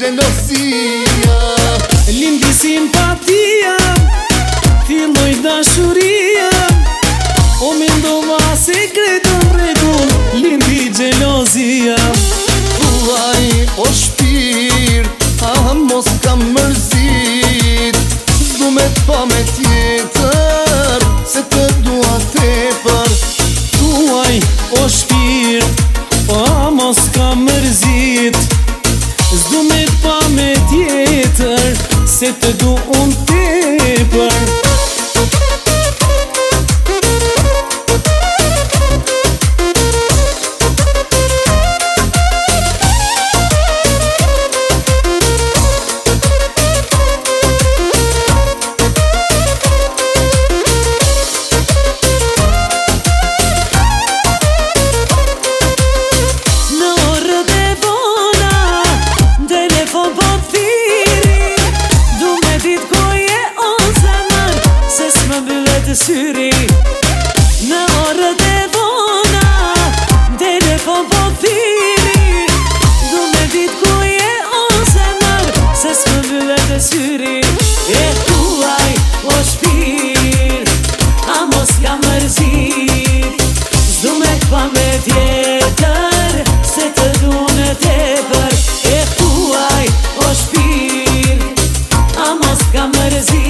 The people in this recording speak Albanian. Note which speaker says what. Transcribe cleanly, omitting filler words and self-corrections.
Speaker 1: gjelosia.
Speaker 2: Lindi simpatia, filloj dashuria, o mendova sekretën rregull, lindi gjelozia.
Speaker 1: Thuaj o shpirt, a mos kam mërzit, s'du me t'pa me tjetër, se të dua tepër.
Speaker 2: Thuaj o shpirt, a mos ka mërzit, s'du me t'pa me tjetër, se të du unë tepër. Syri në orët e vona, telefon po thiri, du me dit ku je o zemër, se s'më mbyllet e syri. E thuaj o shpirt, a mos ka mërzit, s'du me t'pa me tjetër, se të du në tepër. E thuaj o shpirt, a mos ka mërzit,